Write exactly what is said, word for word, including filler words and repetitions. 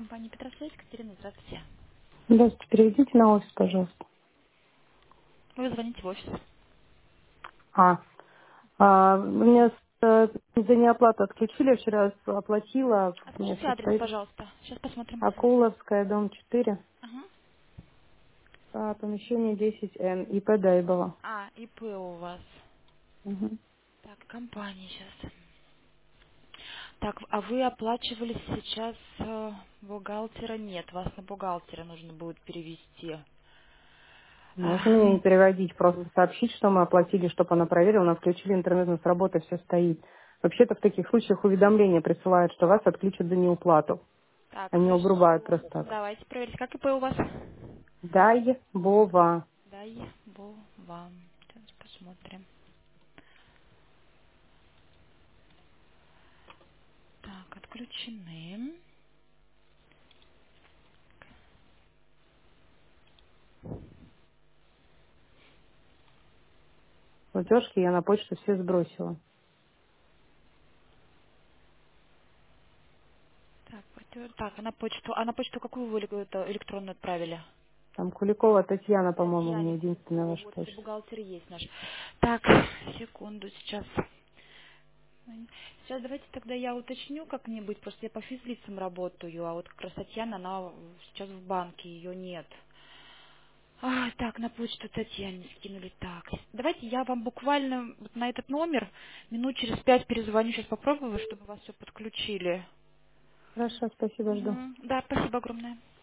Компания Петрослав, Екатерина, здравствуйте. Здравствуйте, переведите на офис, пожалуйста. Вы звоните в офис. А, а меня с, э, за неоплату отключили, я вчера оплатила, А у меня скажите все адрес, стоит. пожалуйста. Сейчас посмотрим. Акуловская, дом четыре, Ага. а, помещение десять эн, ИП Дайбова. А, ИП у вас. Мгм. Так, компания сейчас. Так, а вы оплачивали сейчас э, бухгалтера? Нет, вас на бухгалтера нужно будет перевести. Можно А, мне не переводить, просто сообщить, что мы оплатили, чтобы она проверила, нас включили интернет, у нас работа все стоит. Вообще-то в таких случаях уведомления присылают, что вас отключат за неуплату. так, Они обрубают хорошо. просто так. Давайте проверить, как ИП у вас. Дайбова. Дай бог вам. Сейчас посмотрим. Так, отключены. Платежки я на почту все сбросила. Так, платё- так, а на почту, а на почту какую вы эле- это электронную отправили? Там Куликова Татьяна, по-моему, у меня Татьяне единственная Куликовой, ваша вот это почта. бухгалтер и есть наш. Так, секунду, сейчас. Сейчас давайте тогда я уточню как-нибудь, просто я по физлицам работаю, а вот как раз Татьяна, она сейчас в банке, ее нет. А, так, на почту Татьяне скинули. Так, давайте я вам буквально вот на этот номер минут через пять перезвоню, сейчас попробую, чтобы вас все подключили. Хорошо, спасибо, жду. Мгм. Да, спасибо огромное.